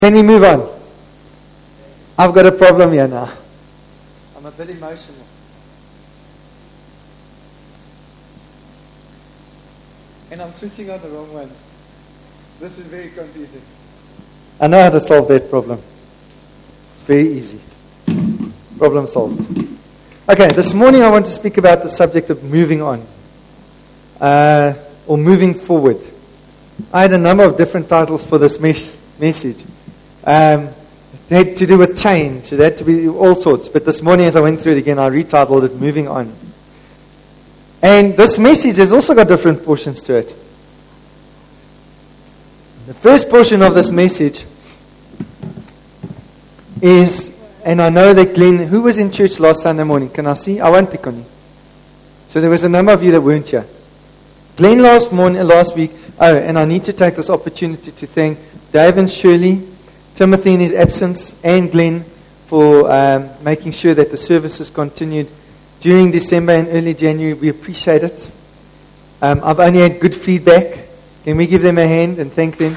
Can we move on? I've got a problem here now. I'm a bit emotional. And I'm switching on the wrong ones. This is very confusing. I know how to solve that problem. It's very easy. Problem solved. Okay, this morning I want to speak about the subject of moving on. Or moving forward. I had a number of different titles for this message. It had to do with change. It had to be all sorts. But this morning as I went through it again, I retitled it Moving On. And this message has also got different portions to it. The first portion of this message is, and I know that Glenn, who was in church last Sunday morning? Can I see? I won't pick on you. So there was a number of you that weren't here. Glenn last week, and I need to take this opportunity to thank Dave and Shirley, Timothy in his absence, and Glenn for making sure that the services continued during December and early January. We appreciate it. I've only had good feedback. Can we give them a hand and thank them?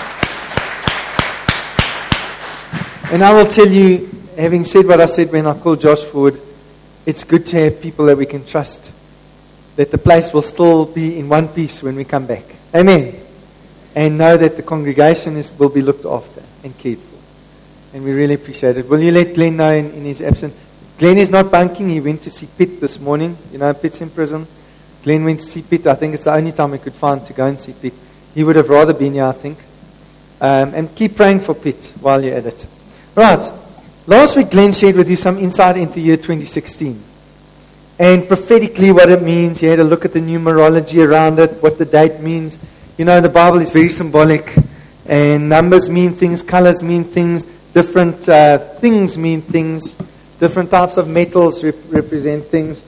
And I will tell you, having said what I said when I called Josh forward, it's good to have people that we can trust, that the place will still be in one piece when we come back. Amen. And know that the congregation will be looked after and cared for. And we really appreciate it. Will you let Glenn know in his absence? Glenn is not bunking. He went to see Pitt this morning. You know, Pitt's in prison. Glenn went to see Pitt. I think it's the only time we could find to go and see Pitt. He would have rather been here, I think. And keep praying for Pitt while you're at it. Right. Last week, Glenn shared with you some insight into the year 2016. And prophetically what it means. He had a look at the numerology around it, what the date means. You know, the Bible is very symbolic. And numbers mean things, colors mean things, different things mean things. Different types of metals represent things.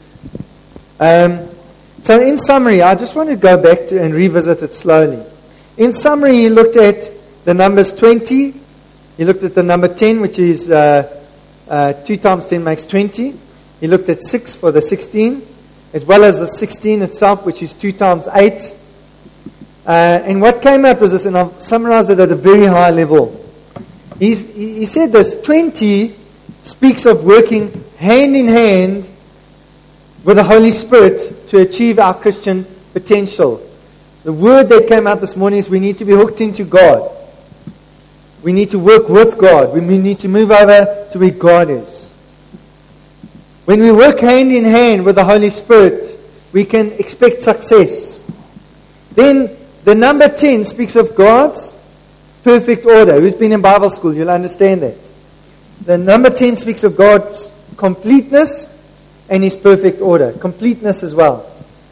So in summary, I just want to go back to and revisit it slowly. In summary, he looked at the numbers 20. He looked at the number 10, which is 2 times 10 makes 20. He looked at 6 for the 16, as well as the 16 itself, which is 2 times 8. And what came up was this, and I've summarized it at a very high level. He said this, 20 speaks of working hand in hand with the Holy Spirit to achieve our Christian potential. The word that came out this morning is we need to be hooked into God. We need to work with God. We need to move over to where God is. When we work hand in hand with the Holy Spirit, we can expect success. Then the number 10 speaks of God's perfect order. Who's been in Bible school, you'll understand that. The number 10 speaks of God's completeness and His perfect order. Completeness as well.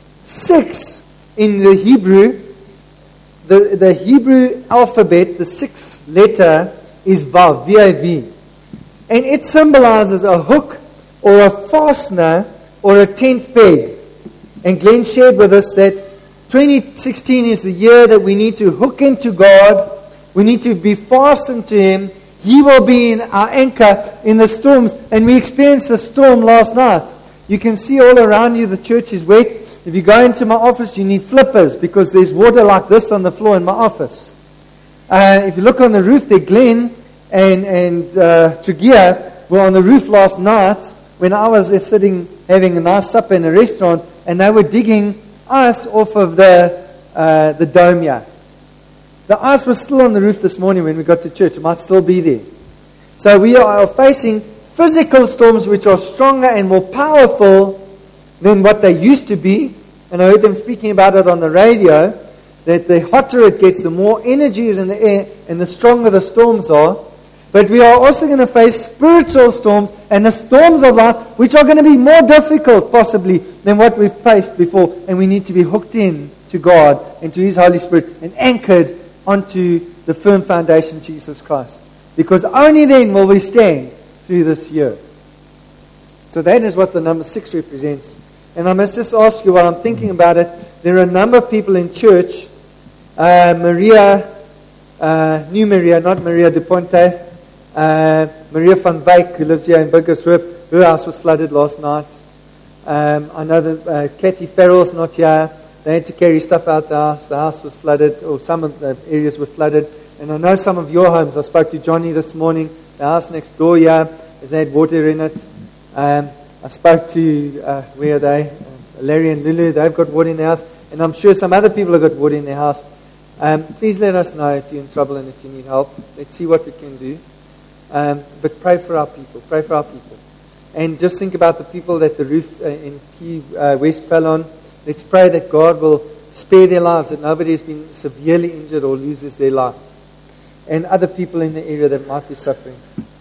6 in the Hebrew, the Hebrew alphabet, the 6th letter is Vav, V-A-V. And it symbolizes a hook or a fastener or a tent peg. And Glenn shared with us that 2016 is the year that we need to hook into God. We need to be fastened to Him. He will be in our anchor in the storms. And we experienced a storm last night. You can see all around you the church is wet. If you go into my office, you need flippers because there's water like this on the floor in my office. If you look on the roof there, Glenn and Tregear were on the roof last night when I was sitting having a nice supper in a restaurant, and they were digging ice off of the dome here. The ice was still on the roof this morning when we got to church. It might still be there. So we are facing physical storms which are stronger and more powerful than what they used to be. And I heard them speaking about it on the radio, that the hotter it gets, the more energy is in the air and the stronger the storms are. But we are also going to face spiritual storms and the storms of life which are going to be more difficult possibly than what we've faced before. And we need to be hooked in to God and to His Holy Spirit and anchored onto the firm foundation, Jesus Christ. Because only then will we stand through this year. So that is what the number 6 represents. And I must just ask you, while I'm thinking about it, there are a number of people in church, Maria, new Maria, not Maria de Ponte, Maria van Wyk, who lives here in Burgershoop, her house was flooded last night. I know that Kathy Farrell's not here. They had to carry stuff out the house. The house was flooded, or some of the areas were flooded. And I know some of your homes. I spoke to Johnny this morning, the house next door here, has had water in it. I spoke to, where are they? Larry and Lulu, they've got water in their house. And I'm sure some other people have got water in their house. Please let us know if you're in trouble and if you need help. Let's see what we can do. But pray for our people. Pray for our people. And just think about the people that the roof in Key West fell on. Let's pray that God will spare their lives, that nobody has been severely injured or loses their lives. And other people in the area that might be suffering.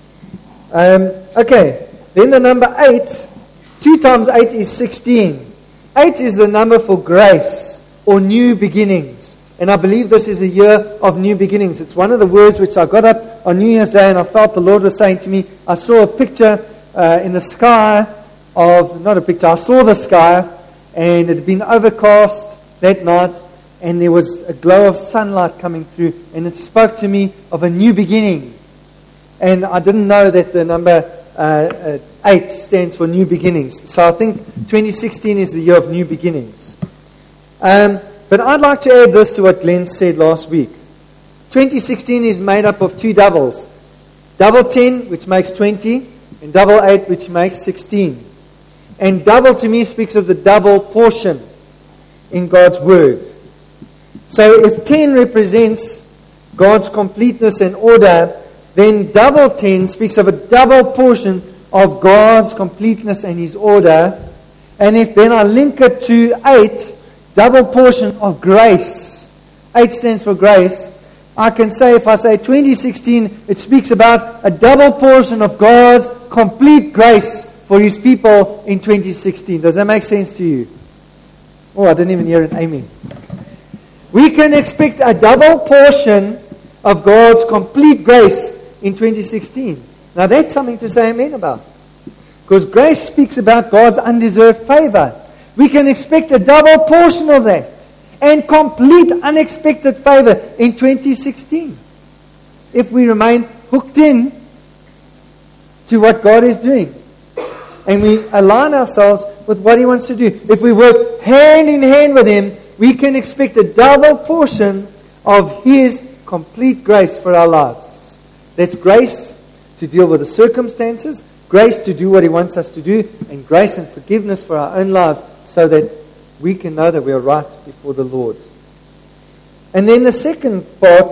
Okay, then the number 8. 2 times 8 is 16. 8 is the number for grace or new beginnings. And I believe this is a year of new beginnings. It's one of the words which I got up on New Year's Day and I felt the Lord was saying to me, I saw a picture in the sky of, not a picture, I saw the sky and it had been overcast that night and there was a glow of sunlight coming through and it spoke to me of a new beginning. And I didn't know that the number 8 stands for new beginnings. So I think 2016 is the year of new beginnings. But I'd like to add this to what Glenn said last week. 2016 is made up of 2 doubles. Double 10, which makes 20, and double 8, which makes 16. And double to me speaks of the double portion in God's Word. So if 10 represents God's completeness and order, then double 10 speaks of a double portion of God's completeness and His order. And if then I link it to 8, double portion of grace. 8 stands for grace. I can say, if I say 2016, it speaks about a double portion of God's complete grace for His people in 2016. Does that make sense to you? Oh, I didn't even hear an amen. We can expect a double portion of God's complete grace in 2016. Now that's something to say amen about. Because grace speaks about God's undeserved favor. We can expect a double portion of that. And complete unexpected favor in 2016. If we remain hooked in to what God is doing. And we align ourselves with what He wants to do. If we work hand in hand with Him, we can expect a double portion of His complete grace for our lives. That's grace to deal with the circumstances, grace to do what He wants us to do, and grace and forgiveness for our own lives so that we can know that we are right before the Lord. And then the second part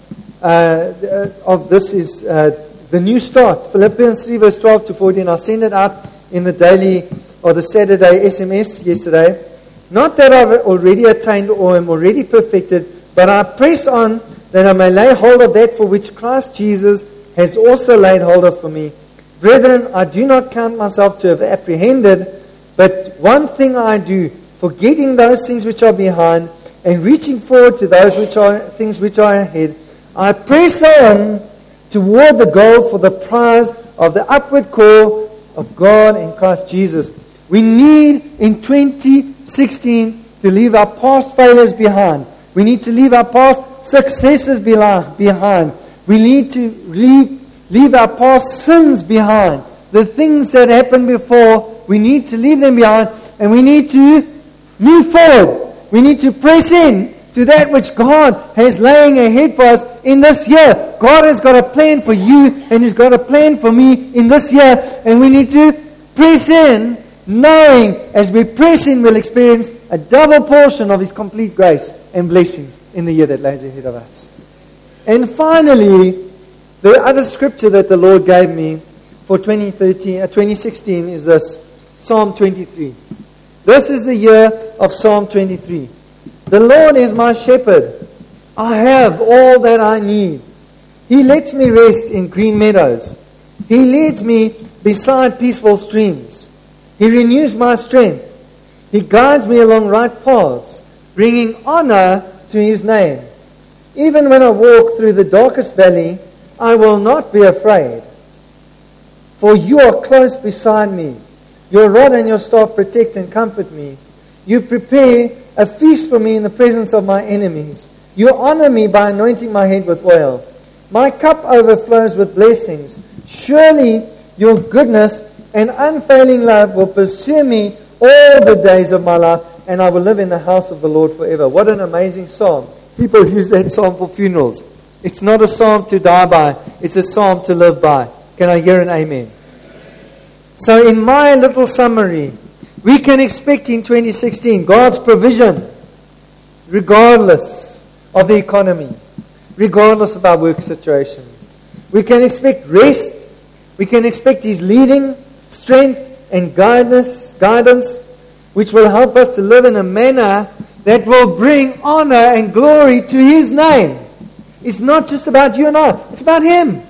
of this is the new start. Philippians 3 verse 12 to 14. I sent it out in the daily or the Saturday SMS yesterday. Not that I've already attained or am already perfected, but I press on that I may lay hold of that for which Christ Jesus has also laid hold of for me. Brethren, I do not count myself to have apprehended, but one thing I do, forgetting those things which are behind and reaching forward to those things which are ahead, I press on toward the goal for the prize of the upward call of God in Christ Jesus. We need in 2016 to leave our past failures behind. We need to leave our past successes behind. We need to leave our past sins behind. The things that happened before, we need to leave them behind, and we need to move forward. We need to press in to that which God has laying ahead for us in this year. God has got a plan for you, and He's got a plan for me in this year, and we need to press in, knowing as we press in, we'll experience a double portion of His complete grace and blessings in the year that lies ahead of us. And finally, the other scripture that the Lord gave me for 2016 is this, Psalm 23. This is the year of Psalm 23. The Lord is my shepherd. I have all that I need. He lets me rest in green meadows. He leads me beside peaceful streams. He renews my strength. He guides me along right paths, bringing honor to His name. Even when I walk through the darkest valley, I will not be afraid. For You are close beside me. Your rod and Your staff protect and comfort me. You prepare a feast for me in the presence of my enemies. You honor me by anointing my head with oil. My cup overflows with blessings. Surely Your goodness and unfailing love will pursue me all the days of my life, and I will live in the house of the Lord forever. What an amazing psalm. People use that psalm for funerals. It's not a psalm to die by. It's a psalm to live by. Can I hear an amen? So in my little summary, we can expect in 2016 God's provision regardless of the economy, regardless of our work situation. We can expect rest. We can expect His leading, strength, and guidance, which will help us to live in a manner that will bring honor and glory to His name. It's not just about you and I. It's about Him.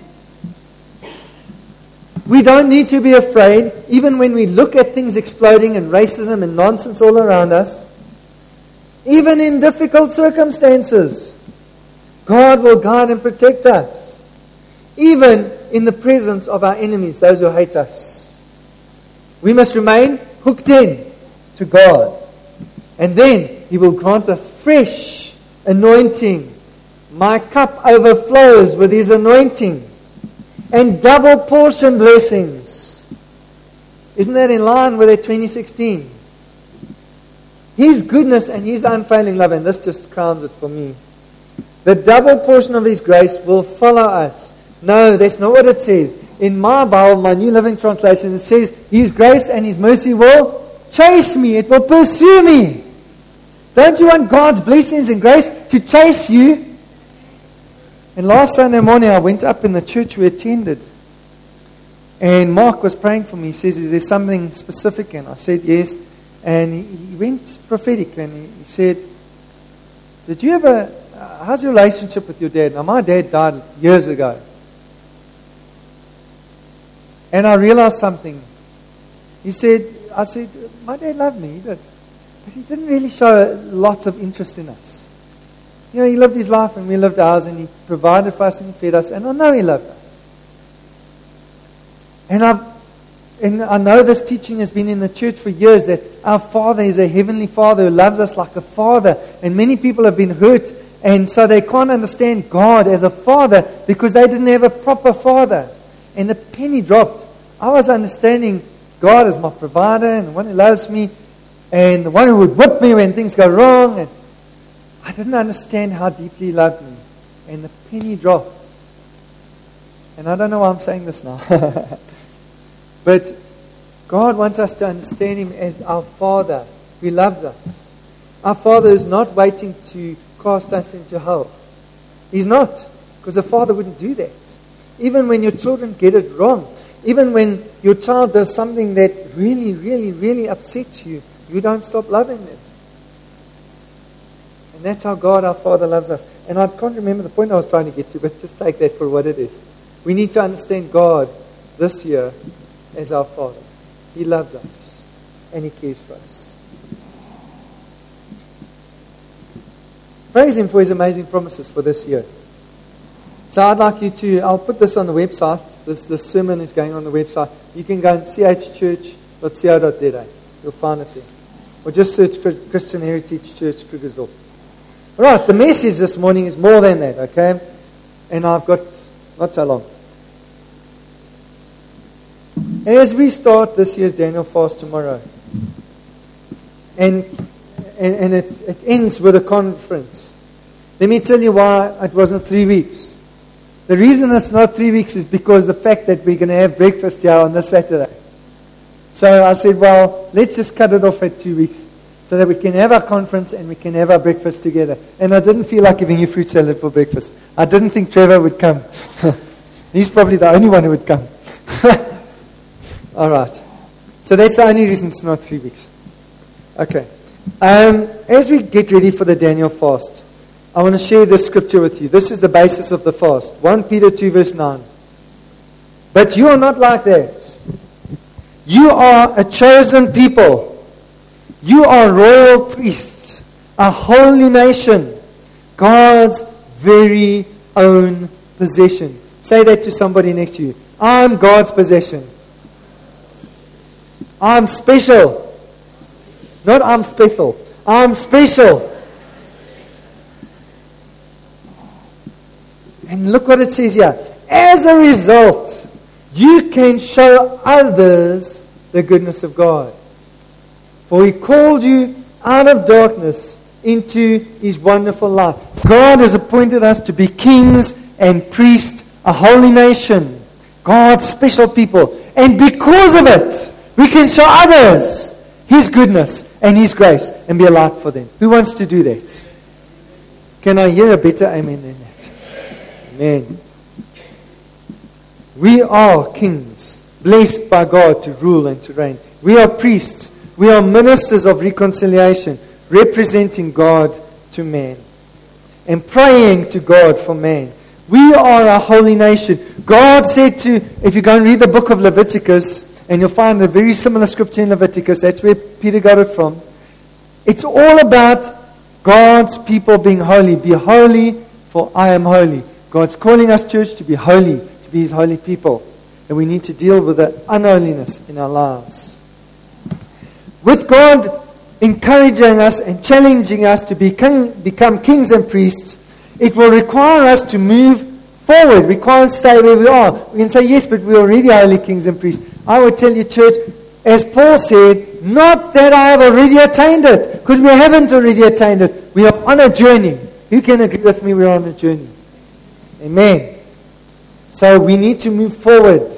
We don't need to be afraid, even when we look at things exploding and racism and nonsense all around us. Even in difficult circumstances, God will guide and protect us. Even in the presence of our enemies, those who hate us. We must remain hooked in to God. And then He will grant us fresh anointing. My cup overflows with His anointing. And double portion blessings. Isn't that in line with 2016? His goodness and His unfailing love, and this just crowns it for me. The double portion of His grace will follow us. No, that's not what it says. In my Bible, my New Living Translation, it says, His grace and His mercy will chase me. It will pursue me. Don't you want God's blessings and grace to chase you? And last Sunday morning, I went up in the church we attended. And Mark was praying for me. He says, is there something specific? And I said, yes. And he went prophetic and he said, did you ever, how's your relationship with your dad? Now, my dad died years ago. And I realized something. I said, my dad loved me, he did. But he didn't really show lots of interest in us. You know, he lived his life and we lived ours, and he provided for us and he fed us, and I know he loved us. And I know this teaching has been in the church for years, that our Father is a heavenly Father who loves us like a Father. And many people have been hurt, and so they can't understand God as a Father because they didn't have a proper Father. And the penny dropped. I was understanding God as my provider and the one who loves me and the one who would whip me when things go wrong. And I didn't understand how deeply He loved me. And the penny dropped. And I don't know why I'm saying this now. But God wants us to understand Him as our Father who loves us. Our Father is not waiting to cast us into hell. He's not. Because a father wouldn't do that. Even when your children get it wrong. Even when your child does something that really, really, really upsets you, you don't stop loving them. And that's how God, our Father, loves us. And I can't remember the point I was trying to get to, but just take that for what it is. We need to understand God this year as our Father. He loves us. And He cares for us. Praise Him for His amazing promises for this year. So I'd like you to, I'll put this on the website. This sermon is going on the website. You can go and church.co.za. You'll find it there. Or just search Christian Heritage Church, Krugersdorp. All right, the message this morning is more than that, okay? And I've got not so long. As we start this year's Daniel fast tomorrow, and it ends with a conference, let me tell you why it wasn't 3 weeks. The reason it's not 3 weeks is because the fact that we're going to have breakfast here on this Saturday. So I said, well, let's just cut it off at 2 weeks so that we can have our conference and we can have our breakfast together. And I didn't feel like giving you fruit salad for breakfast. I didn't think Trevor would come. He's probably the only one who would come. All right. So that's the only reason it's not 3 weeks. Okay. As we get ready for the Daniel fast, I want to share this scripture with you. This is the basis of the fast. 1 Peter 2 verse 9. But you are not like that. You are a chosen people. You are royal priests, a holy nation, God's very own possession. Say that to somebody next to you. I'm God's possession. I'm special. Not I'm special. I'm special. And look what it says here. As a result, you can show others the goodness of God. For He called you out of darkness into His wonderful light. God has appointed us to be kings and priests, a holy nation, God's special people. And because of it, we can show others His goodness and His grace and be a light for them. Who wants to do that? Can I hear a better amen than that? Amen. We are kings, blessed by God to rule and to reign. We are priests. We are ministers of reconciliation, representing God to man and praying to God for man. We are a holy nation. God said to, if you go and read the book of Leviticus, and you'll find a very similar scripture in Leviticus, that's where Peter got it from. It's all about God's people being holy. Be holy, for I am holy. God's calling us, church, to be holy, to be His holy people. And we need to deal with the unholiness in our lives. With God encouraging us and challenging us to become kings and priests, it will require us to move forward. We can't stay where we are. We can say, yes, but we're already holy kings and priests. I would tell you, church, as Paul said, not that I have already attained it, because we haven't already attained it. We are on a journey. Who can agree with me? We're on a journey. Amen. So we need to move forward.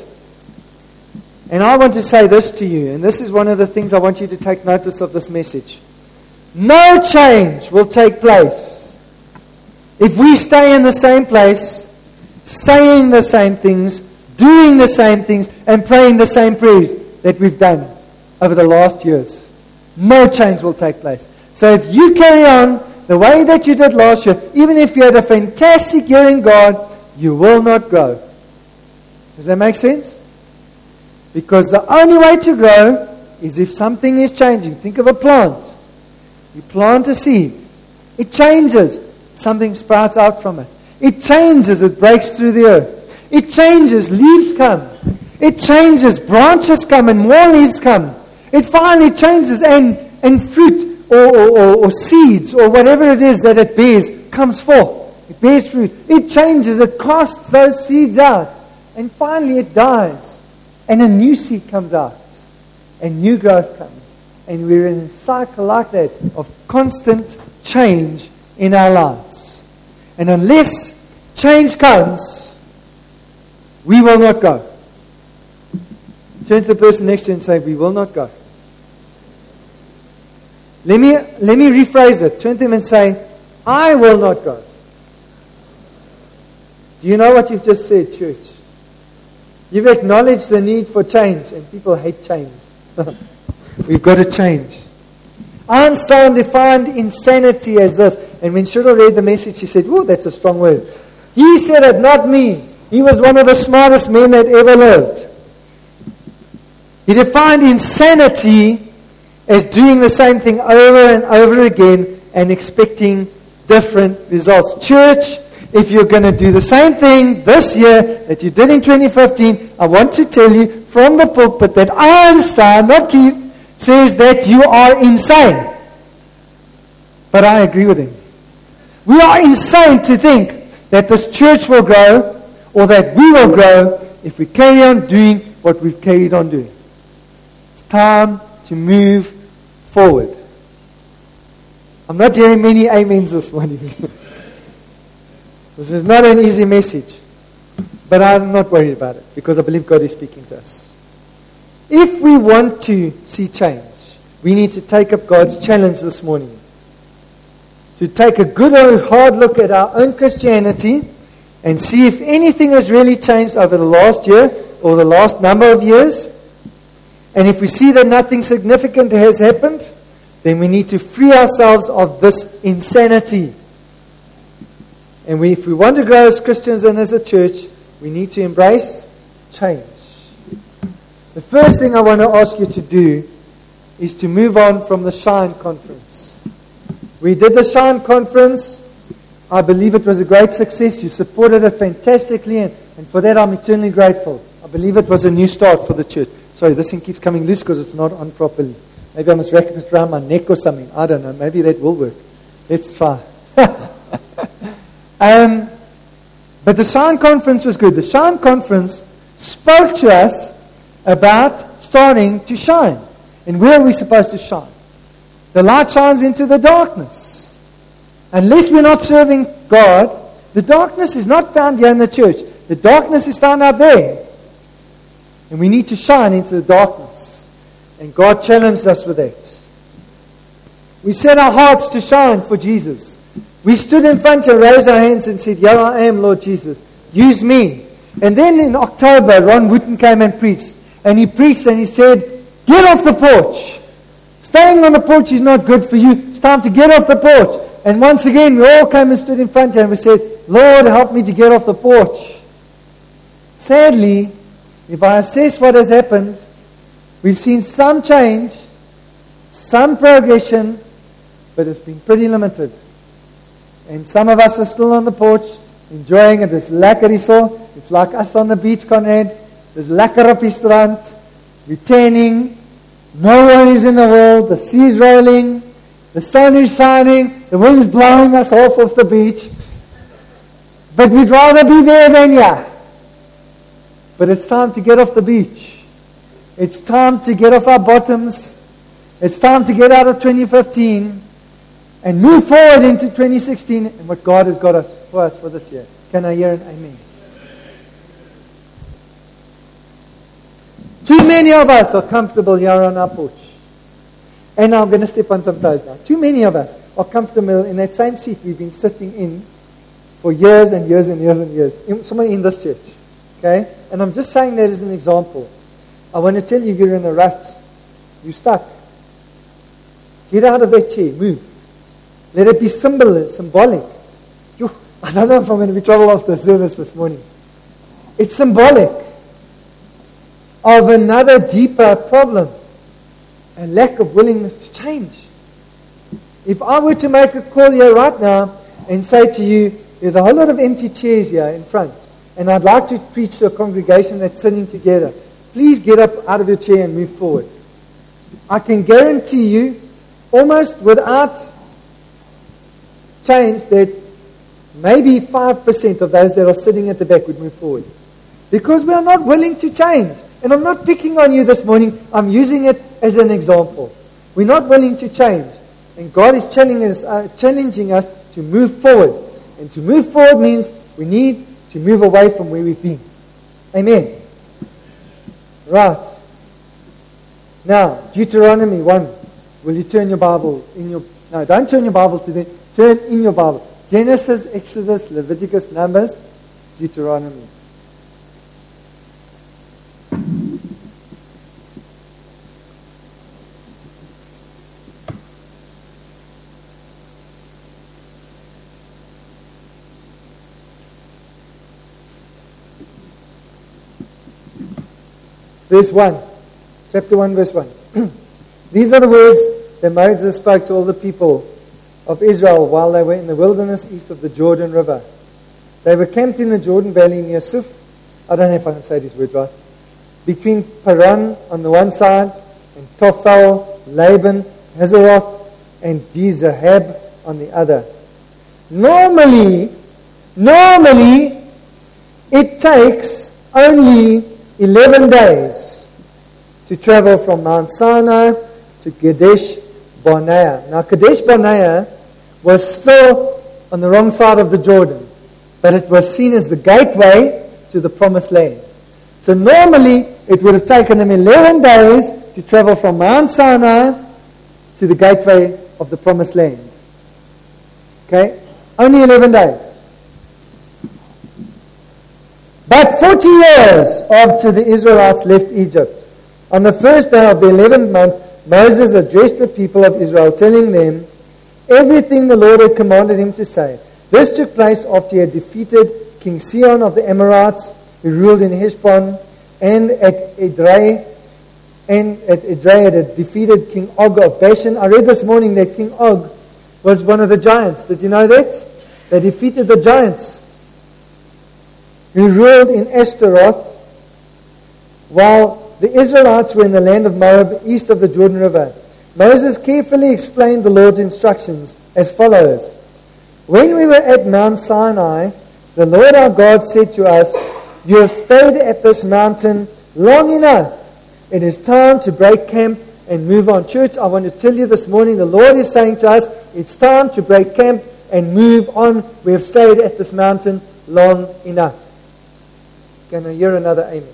And I want to say this to you, and this is one of the things I want you to take notice of this message. No change will take place if we stay in the same place, saying the same things, doing the same things, and praying the same prayers that we've done over the last years. No change will take place. So if you carry on the way that you did last year, even if you had a fantastic year in God, you will not grow. Does that make sense? Because the only way to grow is if something is changing. Think of a plant. You plant a seed. It changes. Something sprouts out from it. It changes. It breaks through the earth. It changes. Leaves come. It changes. Branches come and more leaves come. It finally changes and fruit or seeds or whatever it is that it bears comes forth. It bears fruit. It changes. It casts those seeds out. And finally it dies. And a new seed comes out. And new growth comes. And we're in a cycle like that of constant change in our lives. And unless change comes, we will not go. Turn to the person next to you and say, we will not go. Let me rephrase it. Turn to them and say, I will not go. Do you know what you've just said, church? You've acknowledged the need for change, and people hate change. We've got to change. Einstein defined insanity as this. And when Cheryl read the message, she said, "Oh, that's a strong word." He said it, not me. He was one of the smartest men that ever lived. He defined insanity as doing the same thing over and over again and expecting different results. Church, if you're going to do the same thing this year that you did in 2015, I want to tell you from the pulpit that Einstein, not Keith, says that you are insane. But I agree with him. We are insane to think that this church will grow or that we will grow if we carry on doing what we've carried on doing. It's time to move forward. I'm not hearing many amens this morning. This is not an easy message. But I'm not worried about it because I believe God is speaking to us. If we want to see change, we need to take up God's challenge this morning. To take a good old hard look at our own Christianity and see if anything has really changed over the last year or the last number of years. And if we see that nothing significant has happened, then we need to free ourselves of this insanity. And if we want to grow as Christians and as a church, we need to embrace change. The first thing I want to ask you to do is to move on from the Shine Conference. We did the Shine Conference. I believe it was a great success. You supported it fantastically, and for that I'm eternally grateful. I believe it was a new start for the church. Sorry, this thing keeps coming loose because it's not on properly. Maybe I must wrap it around my neck or something. I don't know. Maybe that will work. Let's try. But the Shine Conference was good. The Shine Conference spoke to us about starting to shine. And where are we supposed to shine? The light shines into the darkness. Unless we're not serving God, The darkness is not found here in the church. The darkness is found out there. And we need to shine into the darkness. And God challenged us with that. We set our hearts to shine for Jesus. We stood in front and raised our hands and said, "Here I am, Lord Jesus. Use me." And then in October, Ron Wooten came and preached. And he preached and he said, "Get off the porch. Staying on the porch is not good for you. It's time to get off the porch." And once again, we all came and stood in front and we said, "Lord, help me to get off the porch." Sadly, if I assess what has happened, we've seen some change, some progression, but it's been pretty limited. And some of us are still on the porch, enjoying it. It's lekker hierso. It's like us on the beach, Conrad. It's lekker op die strand. We're tanning. No worries in the world. The sea's rolling. The sun is shining. The wind's blowing us off the beach. But we'd rather be there than here. But it's time to get off the beach. It's time to get off our bottoms. It's time to get out of 2015 and move forward into 2016 and what God has got us for this year. Can I hear an amen? Too many of us are comfortable here on our porch. And I'm going to step on some toes now. Too many of us are comfortable in that same seat we've been sitting in for years and years and years and years. Somewhere in this church. Okay? And I'm just saying that as an example. I want to tell you, you're in a rut. You're stuck. Get out of that chair. Move. Let it be symbolic. I don't know if I'm going to be trouble after the service this morning. It's symbolic of another deeper problem. A lack of willingness to change. If I were to make a call here right now and say to you, there's a whole lot of empty chairs here in front, and I'd like to preach to a congregation that's sitting together, please get up out of your chair and move forward. I can guarantee you, almost without change, that maybe 5% of those that are sitting at the back would move forward. Because we are not willing to change. And I'm not picking on you this morning. I'm using it as an example. We're not willing to change. And God is challenging us to move forward. And to move forward means we need to move away from where we've been. Amen. Right. Now, Deuteronomy 1. Will you turn your Bible in your... No, don't turn your Bible to there. Turn in your Bible. Genesis, Exodus, Leviticus, Numbers, Deuteronomy. Verse 1. Chapter 1, verse 1. These are the words that Moses spoke to all the people of Israel while they were in the wilderness east of the Jordan River. They were camped in the Jordan Valley near Suf. I don't know if I can say these words right. Between Paran on the one side and Tophel, Laban, Hazeroth, and Dizahab on the other. Normally, it takes only 11 days to travel from Mount Sinai to Kadesh Barnea. Now, Kadesh Barnea was still on the wrong side of the Jordan, but it was seen as the gateway to the Promised Land. So normally, it would have taken them 11 days to travel from Mount Sinai to the gateway of the Promised Land. Okay? Only 11 days. But 40 years after the Israelites left Egypt, on the first day of the 11th month, Moses addressed the people of Israel, telling them everything the Lord had commanded him to say. This took place after he had defeated King Sihon of the Amorites, who ruled in Heshbon, and at Edrei had defeated King Og of Bashan. I read this morning that King Og was one of the giants. Did you know that? They defeated the giants who ruled in Ashtaroth, while the Israelites were in the land of Moab, east of the Jordan River. Moses carefully explained the Lord's instructions as follows. When we were at Mount Sinai, the Lord our God said to us, "You have stayed at this mountain long enough. It is time to break camp and move on." Church, I want to tell you this morning, the Lord is saying to us, it's time to break camp and move on. We have stayed at this mountain long enough. Can I hear another amen?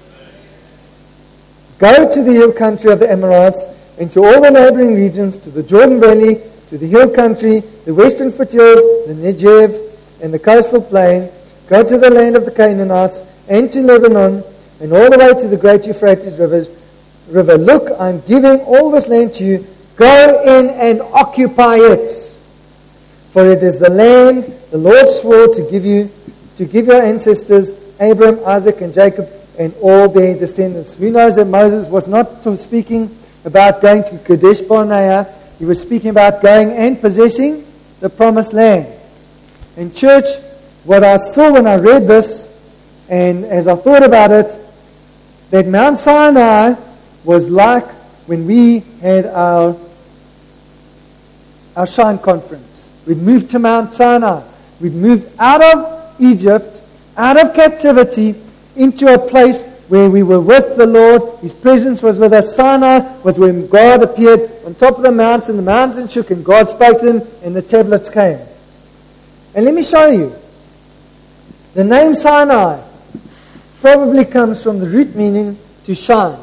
Go to the hill country of the Amorites and to all the neighboring regions, to the Jordan Valley, to the hill country, the western foothills, the Negev, and the coastal plain. Go to the land of the Canaanites and to Lebanon, and all the way to the great Euphrates river. Look, I'm giving all this land to you. Go in and occupy it. For it is the land the Lord swore to give your ancestors, Abraham, Isaac, and Jacob, and all their descendants. Who knows that Moses was not speaking about going to Kadesh Barnea. He was speaking about going and possessing the promised land. In church, what I saw when I read this, and as I thought about it, that Mount Sinai was like when we had our Shine Conference. We'd moved to Mount Sinai. We'd moved out of Egypt, out of captivity, into a place where we were with the Lord. His presence was with us. Sinai was when God appeared on top of the mountain shook, and God spoke to him, and the tablets came. And let me show you. The name Sinai probably comes from the root meaning to shine.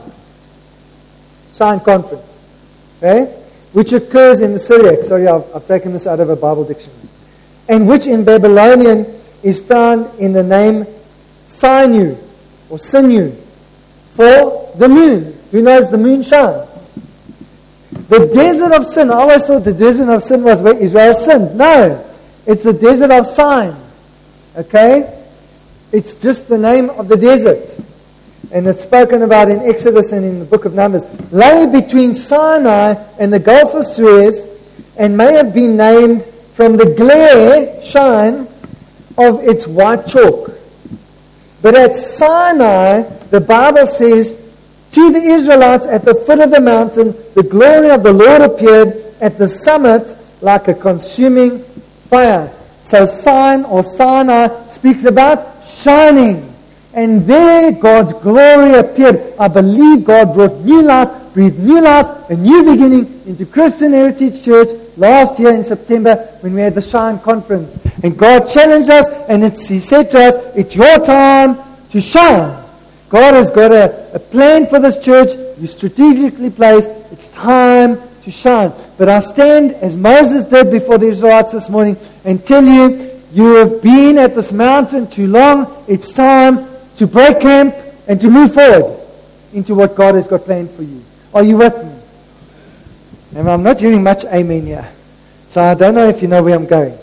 Shine Conference. Okay? Which occurs in the Syriac. Sorry, I've taken this out of a Bible dictionary. And which in Babylonian is found in the name Sinu or Sinew for the moon. Who knows the moon shines? The desert of sin. I always thought the desert of sin was where Israel sinned. No. It's the desert of Sin. Okay? It's just the name of the desert. And it's spoken about in Exodus and in the book of Numbers. Lay between Sinai and the Gulf of Suez, and may have been named from the glare, shine, of its white chalk. But at Sinai, the Bible says, to the Israelites at the foot of the mountain, the glory of the Lord appeared at the summit like a consuming fire. So Sinai speaks about shining. And there God's glory appeared. I believe God brought new life, breathed new life, a new beginning into Christian Heritage Church last year in September when we had the Shine Conference. And God challenged us, and He said to us, it's your time to shine. God has got a plan for this church. You strategically placed. It's time to shine. But I stand, as Moses did before the Israelites this morning, and tell you, you have been at this mountain too long. It's time to break camp and to move forward into what God has got planned for you. Are you with me? And I'm not hearing much amen here. So I don't know if you know where I'm going.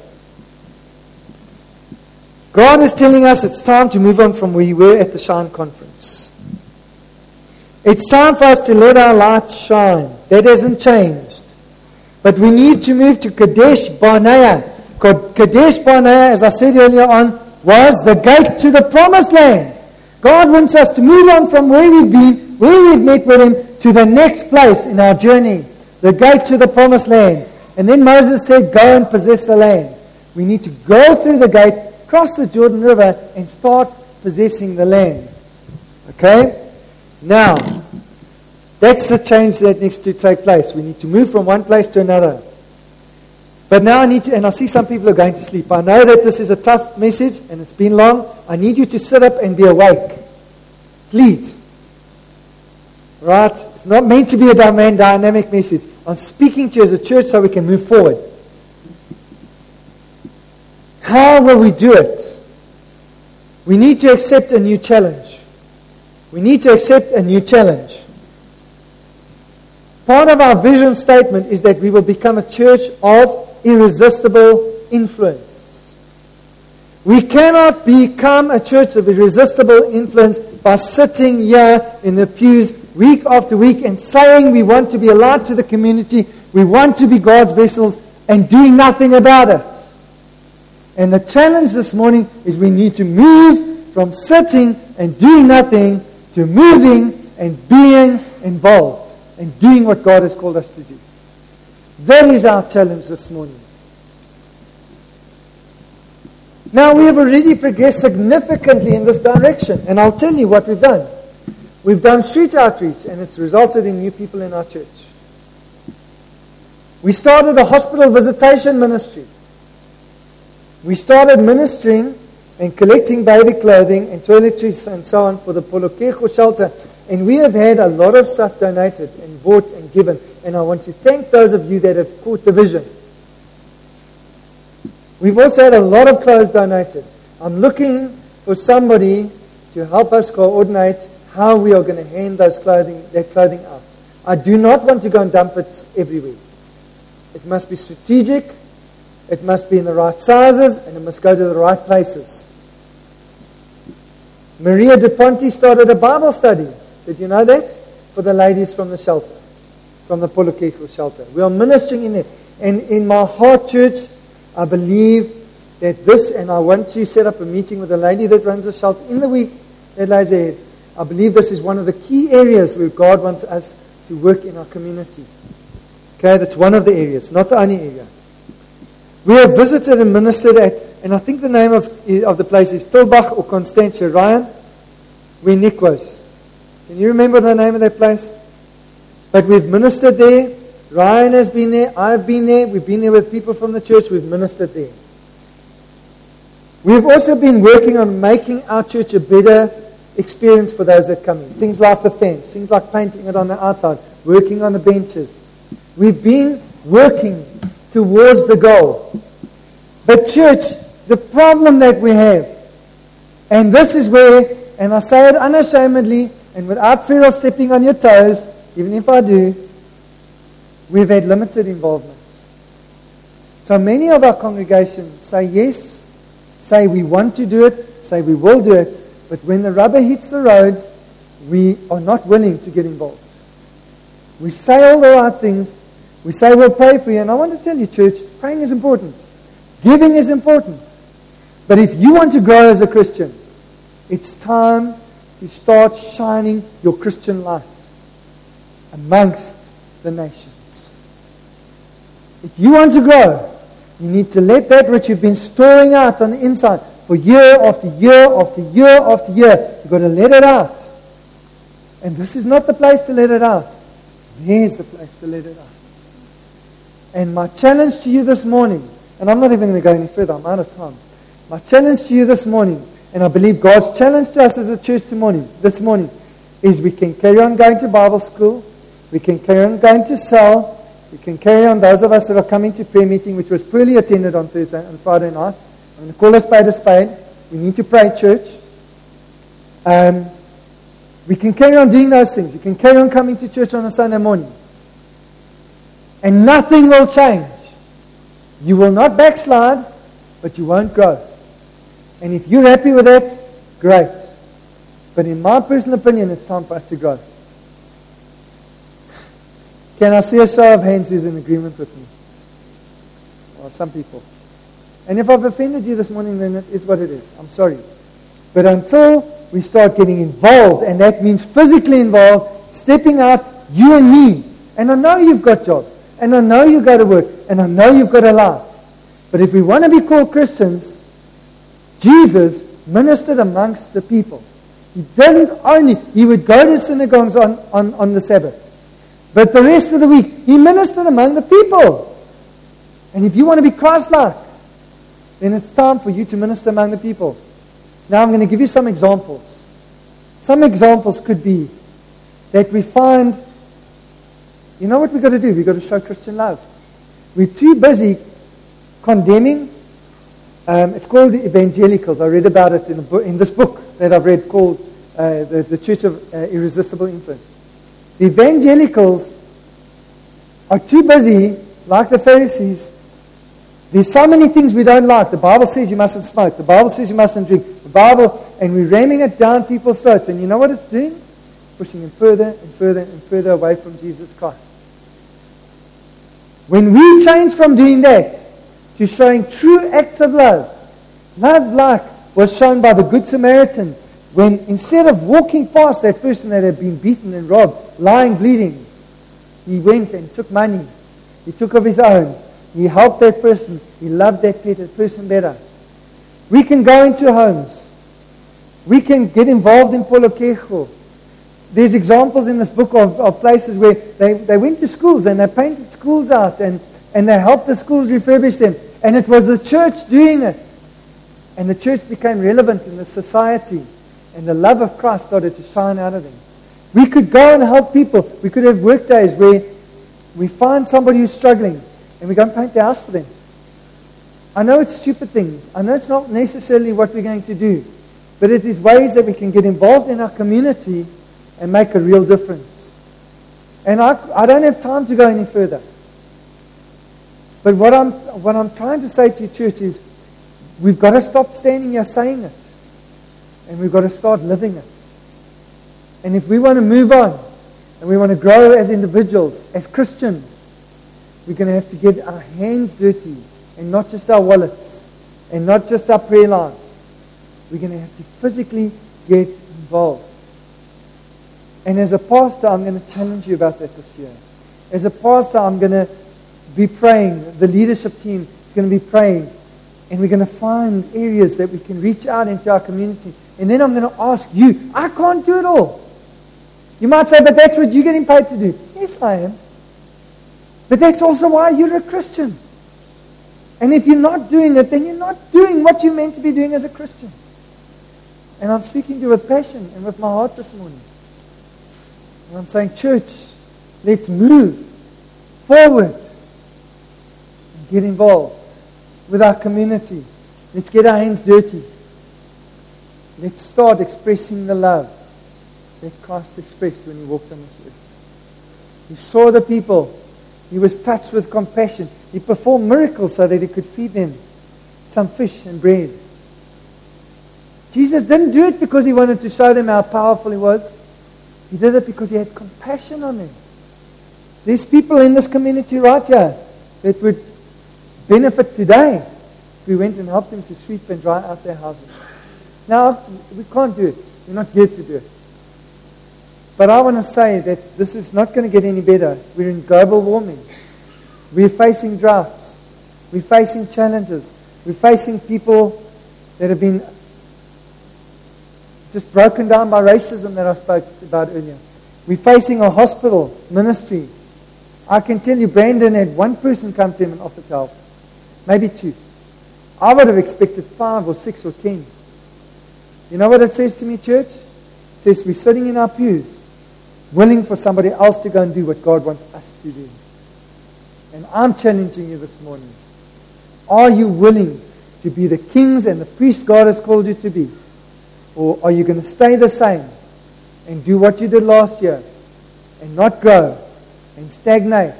God is telling us it's time to move on from where we were at the Shine Conference. It's time for us to let our light shine. That hasn't changed. But we need to move to Kadesh Barnea. Kadesh Barnea, as I said earlier on, was the gate to the promised land. God wants us to move on from where we've been, where we've met with Him, to the next place in our journey, the gate to the promised land. And then Moses said, go and possess the land. We need to go through the gate, cross the Jordan River, and start possessing the land. Okay? Now, that's the change that needs to take place. We need to move from one place to another. But now I need to, and I see some people are going to sleep. I know that this is a tough message and it's been long. I need you to sit up and be awake. Please. Right? It's not meant to be a dynamic message. I'm speaking to you as a church so we can move forward. How will we do it? We need to accept a new challenge. We need to accept a new challenge. Part of our vision statement is that we will become a church of irresistible influence. We cannot become a church of irresistible influence by sitting here in the pews week after week and saying we want to be a light to the community, we want to be God's vessels, and doing nothing about it. And the challenge this morning is we need to move from sitting and doing nothing to moving and being involved and doing what God has called us to do. That is our challenge this morning. Now, we have already progressed significantly in this direction, and I'll tell you what we've done. We've done street outreach, and it's resulted in new people in our church. We started a hospital visitation ministry. we started ministering and collecting baby clothing and toiletries and so on for the Polokejo shelter. And we have had a lot of stuff donated and bought and given. And I want to thank those of you that have caught the vision. We've also had a lot of clothes donated. I'm looking for somebody to help us coordinate how we are going to hand that clothing out. I do not want to go and dump it everywhere. It must be strategic, it must be in the right sizes, and it must go to the right places. Maria De Ponte started a Bible study. Did you know that? For the ladies from the shelter, from the Polokejo shelter. We are ministering in it. And in my heart, church, I believe that this, and I want to set up a meeting with the lady that runs the shelter in the week that lies ahead. I believe this is one of the key areas where God wants us to work in our community. Okay, that's one of the areas, not the only area. We have visited and ministered at, and I think the name of the place is Tilbach or Constantia, Ryan, where Nick was. Can you remember the name of that place? But we've ministered there. Ryan has been there. I've been there. We've been there with people from the church. We've ministered there. We've also been working on making our church a better experience for those that come in. Things like the fence, things like painting it on the outside, working on the benches. We've been working towards the goal. But church, the problem that we have, and this is where, and I say it unashamedly, and without fear of stepping on your toes, even if I do, we've had limited involvement. So many of our congregations say yes, say we want to do it, say we will do it, but when the rubber hits the road, we are not willing to get involved. We say all the right things, we say we'll pray for you, and I want to tell you, church, praying is important. Giving is important. But if you want to grow as a Christian, it's time to start shining your Christian light amongst the nations. If you want to grow, you need to let that which you've been storing out on the inside for year after year after year after year, you've got to let it out. And this is not the place to let it out. Here's the place to let it out. And my challenge to you this morning, and I'm not even going to go any further, I'm out of time. My challenge to you this morning, and I believe God's challenge to us as a church this morning, is we can carry on going to Bible school, we can carry on going to cell, we can carry on, those of us that are coming to prayer meeting, which was poorly attended on Thursday and Friday night. I'm going to call a spade a spade. We need to pray, church. We can carry on doing those things. We can carry on coming to church on a Sunday morning. And nothing will change. You will not backslide, but you won't grow. And if you're happy with that, great. But in my personal opinion, it's time for us to grow. Can I see a show of hands who's in agreement with me? Well, some people. And if I've offended you this morning, then it is what it is. I'm sorry. But until we start getting involved, and that means physically involved, stepping out, you and me. And I know you've got jobs, and I know you go to work, and I know you've got a life. But if we want to be called Christians, Jesus ministered amongst the people. He would go to synagogues on the Sabbath. But the rest of the week, he ministered among the people. And if you want to be Christ-like, then it's time for you to minister among the people. Now I'm going to give you some examples. Some examples could be that we find, you know what we've got to do? We've got to show Christian love. We're too busy condemning. It's called the Evangelicals. I read about it in this book that I've read called the Church of Irresistible Influence. The Evangelicals are too busy, like the Pharisees. There's so many things we don't like. The Bible says you mustn't smoke. The Bible says you mustn't drink. The Bible, and we're ramming it down people's throats. And you know what it's doing? Pushing them further and further and further away from Jesus Christ. When we change from doing that to showing true acts of love like was shown by the Good Samaritan, when instead of walking past that person that had been beaten and robbed, lying bleeding, he went and took money. He took of his own. He helped that person. He loved that person better. We can go into homes. We can get involved in Polokejo. There's examples in this book of places where they went to schools and they painted schools out and they helped the schools refurbish them. And it was the church doing it. And the church became relevant in the society. And the love of Christ started to shine out of them. We could go and help people. We could have work days where we find somebody who's struggling and we go and paint the house for them. I know it's stupid things. I know it's not necessarily what we're going to do. But it is ways that we can get involved in our community and make a real difference. And I don't have time to go any further. But what I'm trying to say to you, church, is we've got to stop standing here saying it. And we've got to start living it. And if we want to move on, and we want to grow as individuals, as Christians, we're going to have to get our hands dirty, and not just our wallets, and not just our prayer lines. We're going to have to physically get involved. And as a pastor, I'm going to challenge you about that this year. As a pastor, I'm going to be praying. The leadership team is going to be praying. And we're going to find areas that we can reach out into our community. And then I'm going to ask you, I can't do it all. You might say, but that's what you're getting paid to do. Yes, I am. But that's also why you're a Christian. And if you're not doing it, then you're not doing what you're meant to be doing as a Christian. And I'm speaking to you with passion and with my heart this morning. And I'm saying, church, let's move forward and get involved with our community. Let's get our hands dirty. Let's start expressing the love that Christ expressed when He walked on this earth. He saw the people. He was touched with compassion. He performed miracles so that He could feed them some fish and bread. Jesus didn't do it because He wanted to show them how powerful He was. He did it because He had compassion on them. There's people in this community right here that would benefit today if we went and helped them to sweep and dry out their houses. Now, we can't do it. We're not geared to do it. But I want to say that this is not going to get any better. We're in global warming. We're facing droughts. We're facing challenges. We're facing people that have been just broken down by racism that I spoke about earlier. We're facing a hospital ministry. I can tell you, Brandon had one person come to him and offer to help. Maybe two. I would have expected 5 or 6 or 10. You know what it says to me, church? It says we're sitting in our pews, willing for somebody else to go and do what God wants us to do. And I'm challenging you this morning. Are you willing to be the kings and the priests God has called you to be? Or are you going to stay the same and do what you did last year and not grow and stagnate?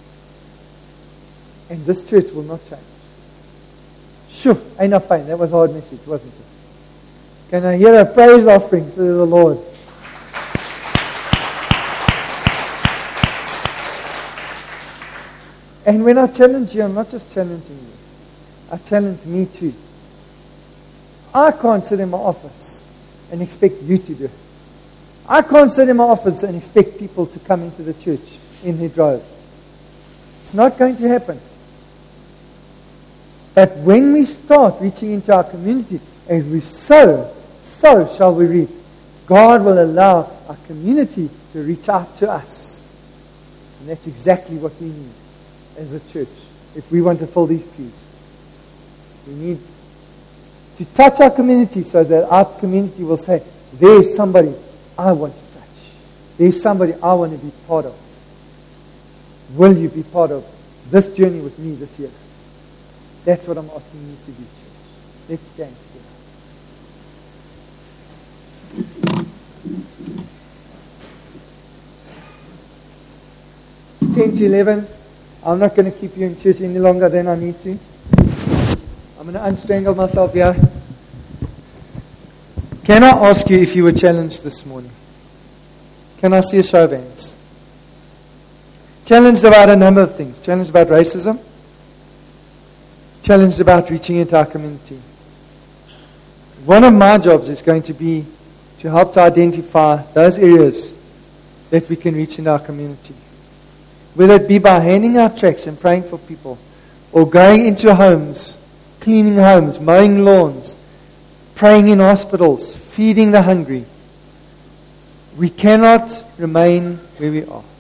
And this church will not change. Sure, ain't no pain. That was a hard message, wasn't it? Can I hear a praise offering to the Lord? And when I challenge you, I'm not just challenging you. I challenge me too. I can't sit in my office and expect you to do it. I can't sit in my office and expect people to come into the church in their droves. It's not going to happen. But when we start reaching into our community, as we sow, so shall we reap. God will allow our community to reach out to us. And that's exactly what we need as a church if we want to fill these pews. We need to touch our community so that our community will say, there's somebody I want to touch. There's somebody I want to be part of. Will you be part of this journey with me this year? That's what I'm asking you to do, church. Let's stand together. It's 10 to 11. I'm not going to keep you in church any longer than I need to. I'm going to unstrangle myself here. Can I ask you if you were challenged this morning? Can I see a show of hands? Challenged about a number of things. Challenged about racism. Challenged about reaching into our community. One of my jobs is going to be to help to identify those areas that we can reach in our community. Whether it be by handing out tracts and praying for people, or going into homes, cleaning homes, mowing lawns, praying in hospitals, feeding the hungry. We cannot remain where we are.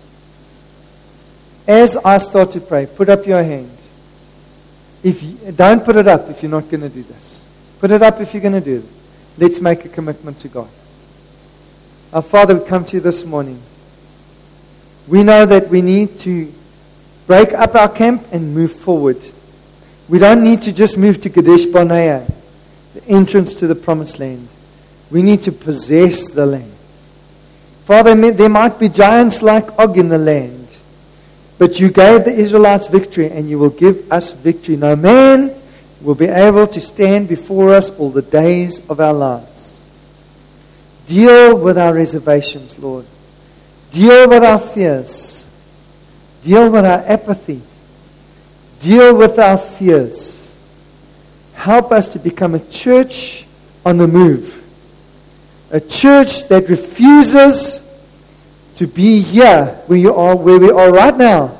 As I start to pray, put up your hand. Don't put it up if you're not going to do this. Put it up if you're going to do it. Let's make a commitment to God. Our Father, we come to you this morning. We know that we need to break up our camp and move forward. We don't need to just move to Kadesh Barnea, the entrance to the promised land. We need to possess the land. Father, there might be giants like Og in the land, but you gave the Israelites victory, and you will give us victory. No man will be able to stand before us all the days of our lives. Deal with our reservations, Lord. Deal with our fears. Deal with our apathy. Deal with our fears. Help us to become a church on the move. A church that refuses to be here where we are right now,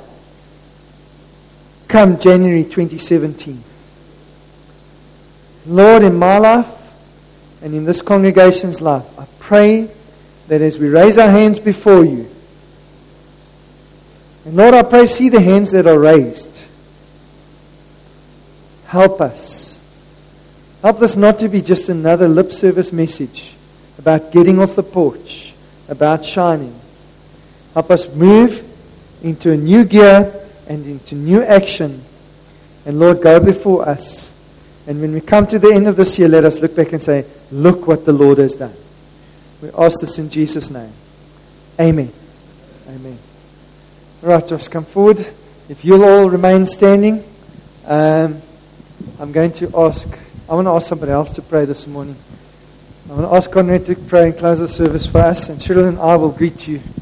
come January 2017. Lord, in my life and in this congregation's life, I pray that as we raise our hands before you, and Lord, I pray, see the hands that are raised. Help us. Help us not to be just another lip service message about getting off the porch, about shining. Help us move into a new gear and into new action. And Lord, go before us. And when we come to the end of this year, let us look back and say, look what the Lord has done. We ask this in Jesus' name. Amen. Amen. All right, Josh, come forward. If you'll all remain standing, I'm going to I want to ask somebody else to pray this morning. I want to ask Conrad to pray and close the service for us, and Cheryl and I will greet you.